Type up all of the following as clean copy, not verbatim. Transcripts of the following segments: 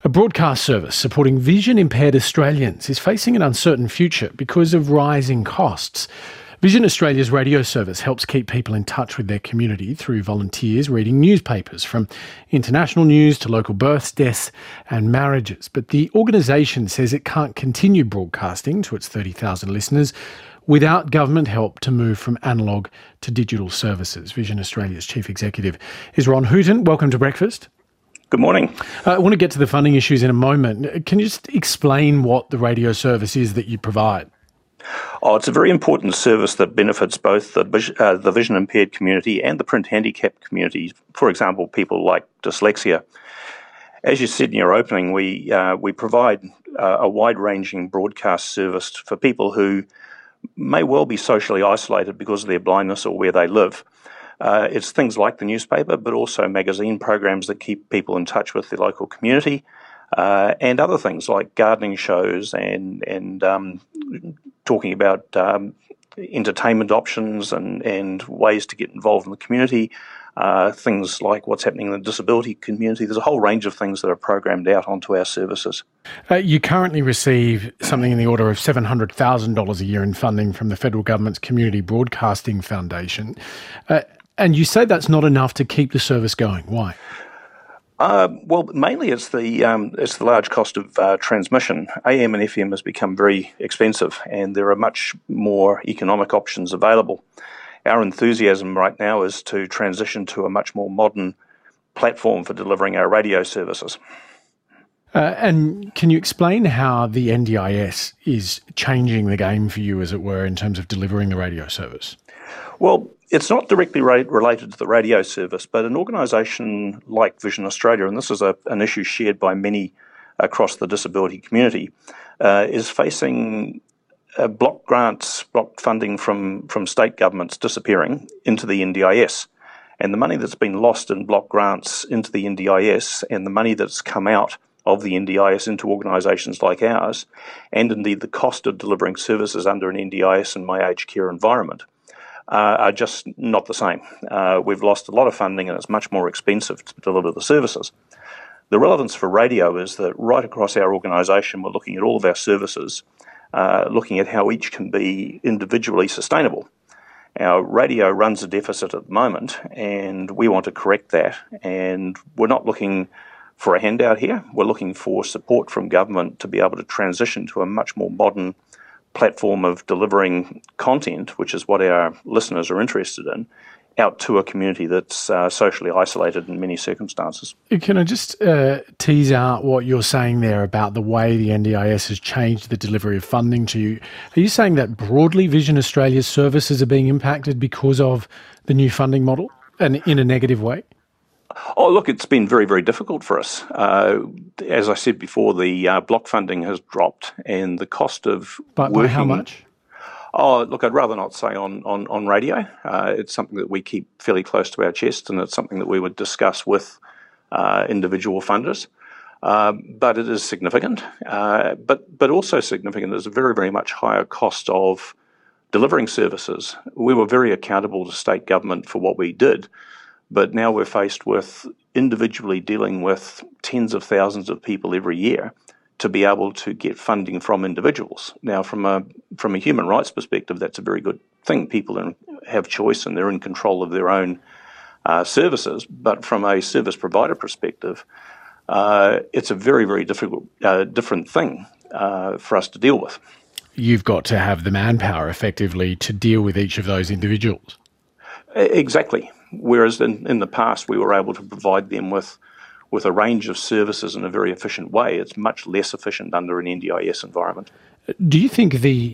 A broadcast service supporting vision-impaired Australians is facing an uncertain future because of rising costs. Vision Australia's radio service helps keep people in touch with their community through volunteers reading newspapers, from international news to local births, deaths and marriages. But the organisation says it can't continue broadcasting to its 30,000 listeners without government help to move from analogue to digital services. Vision Australia's Chief Executive is Ron Hooton. Welcome to Breakfast. Good morning. I want to get to the funding issues in a moment. Can you just explain what the radio service is that you provide? It's a very important service that benefits both the vision-impaired community and the print handicapped community. For example, people like dyslexia. As you said in your opening, we provide a wide-ranging broadcast service for people who may well be socially isolated because of their blindness or where they live. It's things like the newspaper, but also magazine programs that keep people in touch with their local community, and other things like gardening shows and talking about entertainment options and ways to get involved in the community, things like what's happening in the disability community. There's a whole range of things that are programmed out onto our services. You currently receive something in the order of $700,000 a year in funding from the federal government's Community Broadcasting Foundation. And you say that's not enough to keep the service going. Why? Well, mainly it's the large cost of transmission. AM and FM has become very expensive, and there are much more economic options available. Our enthusiasm right now is to transition to a much more modern platform for delivering our radio services. And can you explain how the NDIS is changing the game for you, as it were, in terms of delivering the radio service? Well, it's not directly related to the radio service, but an organisation like Vision Australia, and this is an issue shared by many across the disability community, is facing block funding from state governments disappearing into the NDIS. And the money that's been lost in block grants into the NDIS and the money that's come out of the NDIS into organisations like ours, and indeed the cost of delivering services under an NDIS and my aged care environment, are just not the same. We've lost a lot of funding and it's much more expensive to deliver the services. The relevance for radio is that right across our organisation, we're looking at all of our services, looking at how each can be individually sustainable. Our radio runs a deficit at the moment, and we want to correct that. And we're not looking for a handout here. We're looking for support from government to be able to transition to a much more modern platform of delivering content, which is what our listeners are interested in, out to a community that's socially isolated in many circumstances. Can I just tease out what you're saying there about the way the NDIS has changed the delivery of funding to you? Are you saying that broadly Vision Australia's services are being impacted because of the new funding model and in a negative way? Oh, look, it's been very, very difficult for us. As I said before, the block funding has dropped, and the cost of By how much? Oh, look, I'd rather not say on radio. It's something that we keep fairly close to our chest, and it's something that we would discuss with individual funders. But it is significant. But also significant is a very, very much higher cost of delivering services. We were very accountable to state government for what we did, but now we're faced with individually dealing with tens of thousands of people every year to be able to get funding from individuals. Now, from a human rights perspective, that's a very good thing. People have choice and they're in control of their own services. But from a service provider perspective, it's a very, very different thing for us to deal with. You've got to have the manpower effectively to deal with each of those individuals. Exactly. Whereas in the past, we were able to provide them with a range of services in a very efficient way. It's much less efficient under an NDIS environment. Do you think the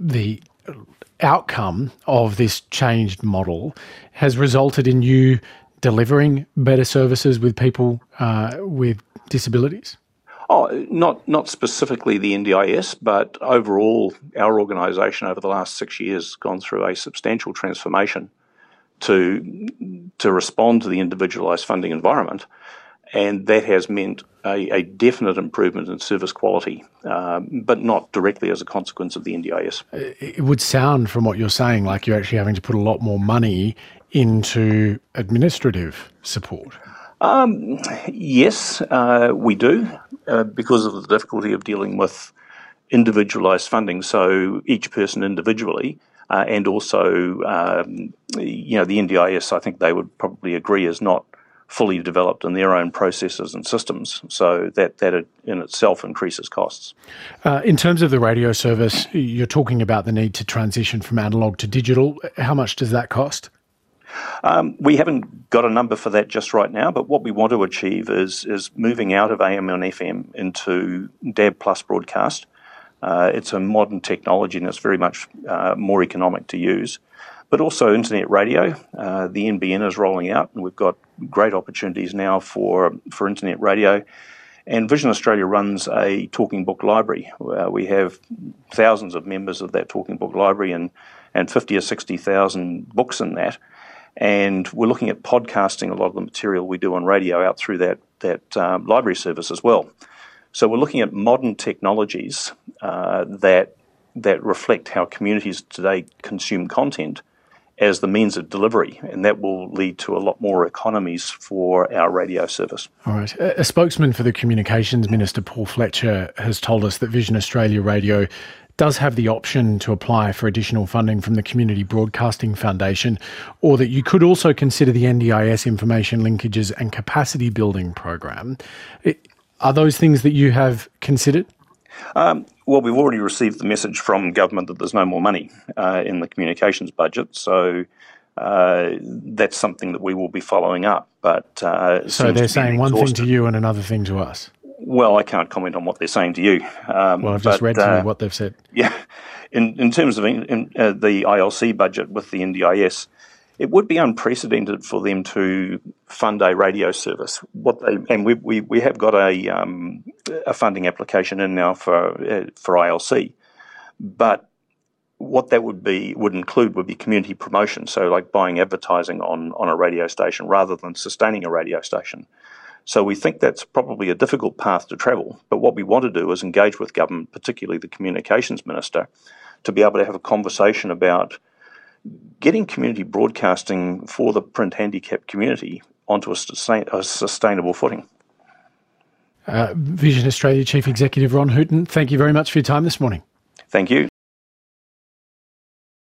outcome of this changed model has resulted in you delivering better services with people with disabilities? Oh, not specifically the NDIS, but overall, our organisation over the last 6 years has gone through a substantial transformation to respond to the individualised funding environment, and that has meant a definite improvement in service quality, but not directly as a consequence of the NDIS. It would sound from what you're saying like you're actually having to put a lot more money into administrative support. Yes, we do, because of the difficulty of dealing with individualised funding, so each person individually, and also, the NDIS, I think they would probably agree, is not fully developed in their own processes and systems, so that in itself increases costs. In terms of the radio service, you're talking about the need to transition from analogue to digital. How much does that cost? We haven't got a number for that just right now, but what we want to achieve is moving out of AM and FM into DAB plus broadcast. It's a modern technology and it's very much more economic to use. But also internet radio. The NBN is rolling out and we've got great opportunities now for internet radio. And Vision Australia runs a talking book library. We have thousands of members of that talking book library and 50 or 60,000 books in that. And we're looking at podcasting a lot of the material we do on radio out through that library service as well. So we're looking at modern technologies that reflect how communities today consume content as the means of delivery, and that will lead to a lot more economies for our radio service. All right. A spokesman for the Communications Minister, Paul Fletcher, has told us that Vision Australia Radio does have the option to apply for additional funding from the Community Broadcasting Foundation, or that you could also consider the NDIS Information Linkages and Capacity Building Program. Are those things that you have considered? Well, we've already received the message from government that there's no more money in the communications budget, so that's something that we will be following up. But so they're saying one thing to you and another thing to us? Well, I can't comment on what they're saying to you. Well, I've just read to you what they've said. Yeah. In terms of the ILC budget with the NDIS, it would be unprecedented for them to fund a radio service. We have got a funding application in now for ILC, but what that would include would be community promotion, so like buying advertising on a radio station rather than sustaining a radio station. So we think that's probably a difficult path to travel, but what we want to do is engage with government, particularly the Communications Minister, to be able to have a conversation about getting community broadcasting for the print handicapped community onto a sustainable footing. Vision Australia Chief Executive Ron Hooton, thank you very much for your time this morning. Thank you.